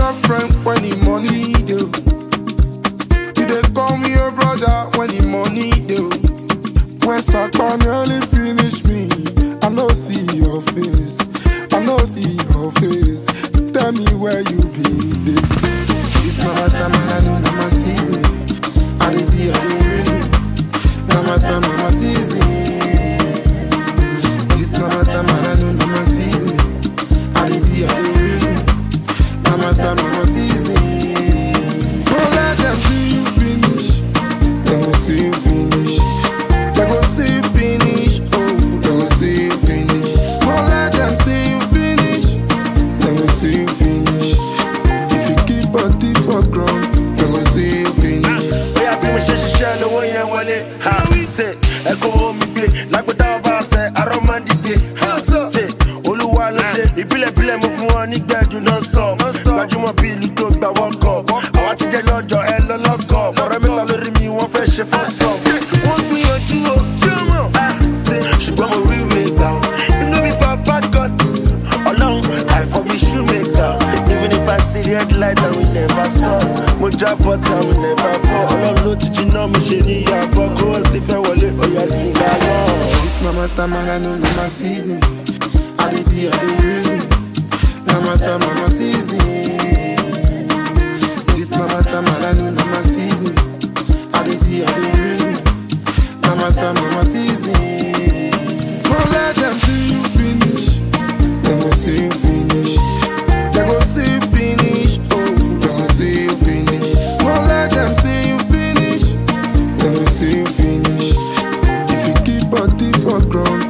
your friend when the money do. You dey call me your brother when the money do. When Satan nearly finish me, I no see your face. I no see your face. Tell me where you been. It's not my time, I know not my season. I didn't see how they reason. Not my time, not my season. It's not my time, I know not my season. I didn't see how they reason. Not my time, not my season. Don't let them see you finish. They will see you finish. They will see you finish. Oh, they will see you finish. Don't let them see you finish. They will see you finish. If you keep body for ground, they will see you finish. We have to share the way and when it say, echo home me, like what I say, I don't mind it. Say, Oluwalo say, if you play move one, you don't stop. But you must be little to walk up. I want to tell you, hello, lock up. But I'm not letting me one fresh for some. Want me or two, she got my real down. You know me, Papa God. Alone, I for me shoemaker. Even if I see the headlight, I will never stop. Moja but I will never fall. Alone, did you know me? She need your book. What's the fair wallet? Oh, yeah, sing along. It's not my time, I know not my season. I didn't see how they reason. Not my time, not my season. It's not my time, I know not my season. I didn't see how they reason. Not my time, not my season. Don't let them see you finish. They will see you finish. They will see you finish. Oh, they will see you finish. Don't let them see you finish. They will see you finish. If you keep body for ground,